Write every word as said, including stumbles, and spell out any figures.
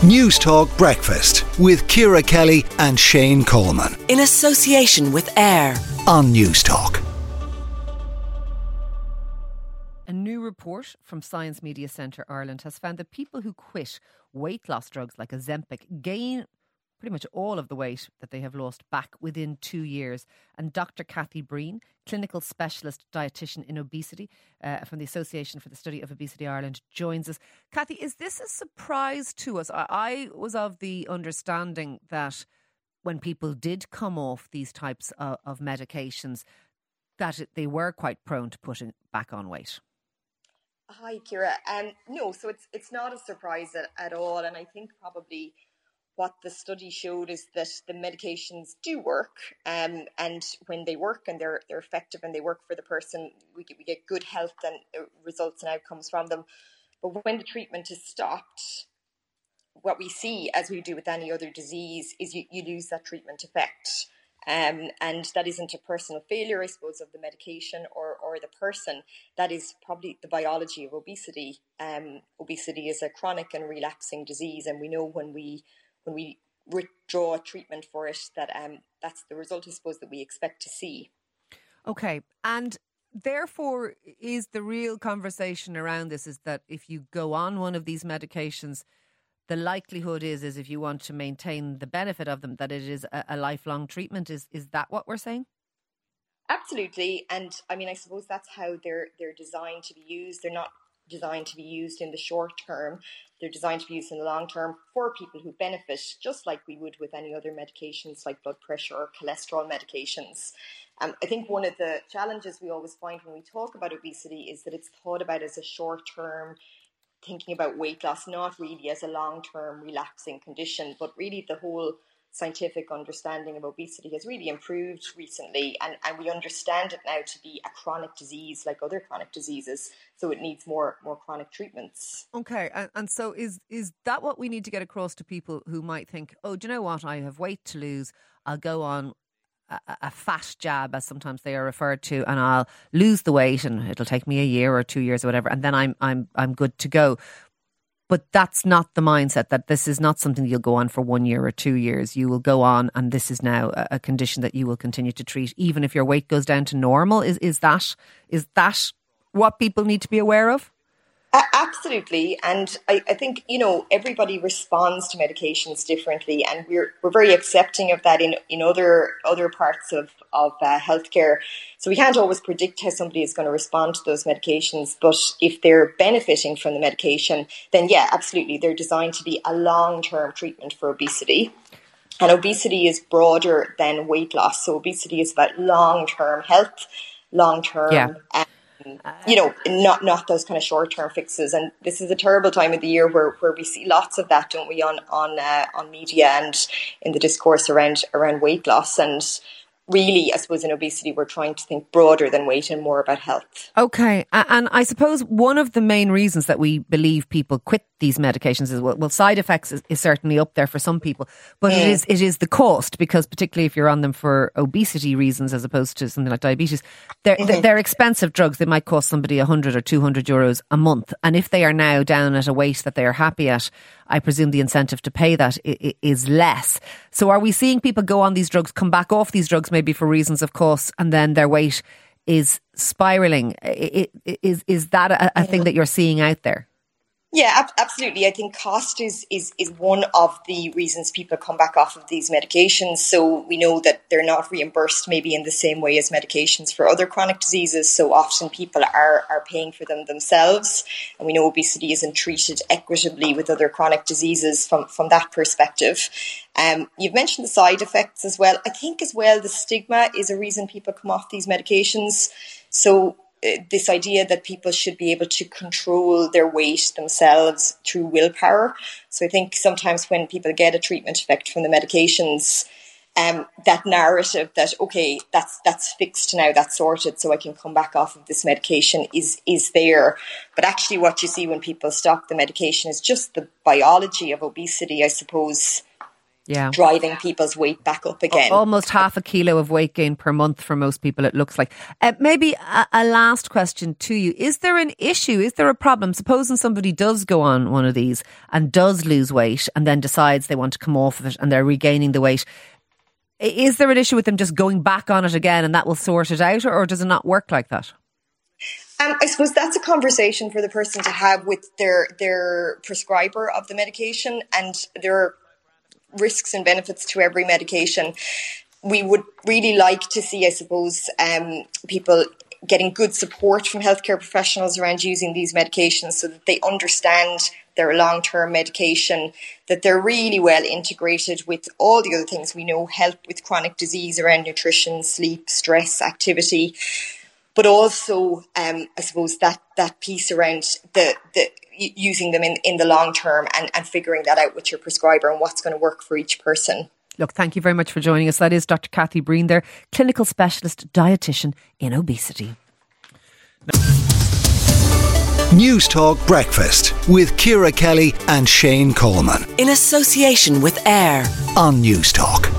News Talk Breakfast with Ciara Kelly and Shane Coleman. In association with AIR on News Talk. A new report from Science Media Centre Ireland has found that people who quit weight loss drugs like Ozempic gain pretty much all of the weight that they have lost back within two years. And Doctor Kathy Breen, clinical specialist dietitian in obesity uh, from the Association for the Study of Obesity Ireland, joins us. Kathy, is this a surprise to us? I, I was of the understanding that when people did come off these types of, of medications, that it, they were quite prone to putting back on weight. Hi, Ciara. Um, no, so it's it's not a surprise at, at all. And I think probably what the study showed is that the medications do work. Um, and when they work and they're they're effective and they work for the person, we get, we get good health and results and outcomes from them. But when the treatment is stopped, what we see, as we do with any other disease, is you, you lose that treatment effect. Um, and that isn't a personal failure, I suppose, of the medication or, or the person. That is probably the biology of obesity. Um, obesity is a chronic and relapsing disease, and we know when we when we withdraw treatment for it that um, that's the result, I suppose, that we expect to see. Okay, and therefore, is the real conversation around this is that if you go on one of these medications, the likelihood is, is if you want to maintain the benefit of them, that it is a, a lifelong treatment. Is is that what we're saying? Absolutely. And I mean, I suppose that's how they're they're designed to be used. They're not designed to be used in the short term. They're designed to be used in the long term for people who benefit, just like we would with any other medications like blood pressure or cholesterol medications. Um, I think one of the challenges we always find when we talk about obesity is that it's thought about as a short term, thinking about weight loss, not really as a long-term relapsing condition, but really the whole scientific understanding of obesity has really improved recently, and, and we understand it now to be a chronic disease like other chronic diseases, so it needs more more chronic treatments. Okay, and, and so is is that what we need to get across to people who might think, oh, do you know what, I have weight to lose, I'll go on a, a fat jab, as sometimes they are referred to, and I'll lose the weight and it'll take me a year or two years or whatever, and then I'm I'm I'm good to go. But that's not the mindset, that this is not something you'll go on for one year or two years. You will go on, and this is now a, a condition that you will continue to treat even if your weight goes down to normal. Is is that is that what people need to be aware of? Uh, absolutely. And I, I think, you know, everybody responds to medications differently, and we're we're very accepting of that in, in other other parts of, of uh, healthcare. So we can't always predict how somebody is going to respond to those medications. But if they're benefiting from the medication, then yeah, absolutely. They're designed to be a long-term treatment for obesity. And obesity is broader than weight loss. So obesity is about long-term health, long-term... Yeah. Um, you know, not not those kind of short-term fixes. And this is a terrible time of the year where, where we see lots of that, don't we, on on uh, on media and in the discourse around around weight loss. And really, I suppose in obesity, we're trying to think broader than weight and more about health. Okay. And I suppose one of the main reasons that we believe people quit these medications is, well, well side effects is, is certainly up there for some people, but mm. it is it is the cost, because particularly if you're on them for obesity reasons as opposed to something like diabetes, they're, mm-hmm. they're expensive drugs. They might cost somebody one hundred or two hundred euros a month. And if they are now down at a weight that they are happy at, I presume the incentive to pay that is less. So are we seeing people go on these drugs, come back off these drugs maybe for reasons of cost, and then their weight is spiralling? Is, is that a, a thing that you're seeing out there? Yeah, ab- absolutely. I think cost is, is, is one of the reasons people come back off of these medications. So we know that they're not reimbursed maybe in the same way as medications for other chronic diseases. So often people are, are paying for them themselves. And we know obesity isn't treated equitably with other chronic diseases from, from that perspective. Um, you've mentioned the side effects as well. I think as well the stigma is a reason people come off these medications. So this idea that people should be able to control their weight themselves through willpower. So I think sometimes when people get a treatment effect from the medications, um, that narrative that, okay, that's that's fixed now, that's sorted, so I can come back off of this medication is is there. But actually what you see when people stop the medication is just the biology of obesity, I suppose, Yeah. driving people's weight back up again. Almost half a kilo of weight gain per month for most people, it looks like. Uh, maybe a, a last question to you. Is there an issue? Is there a problem? Supposing somebody does go on one of these and does lose weight and then decides they want to come off of it and they're regaining the weight. Is there an issue with them just going back on it again and that will sort it out, or, or does it not work like that? Um, I suppose that's a conversation for the person to have with their their prescriber of the medication, and there are risks and benefits to every medication. We would really like to see, I suppose, um, people getting good support from healthcare professionals around using these medications so that they understand their long-term medication, that they're really well integrated with all the other things we know help with chronic disease around nutrition, sleep, stress, activity. But also, um, I suppose, that, that piece around the, the using them in, in the long term and, and figuring that out with your prescriber and what's going to work for each person. Look, thank you very much for joining us. That is Doctor Cathy Breen there, clinical specialist dietitian in obesity. News Talk Breakfast with Ciara Kelly and Shane Coleman. In association with AIR On News Talk.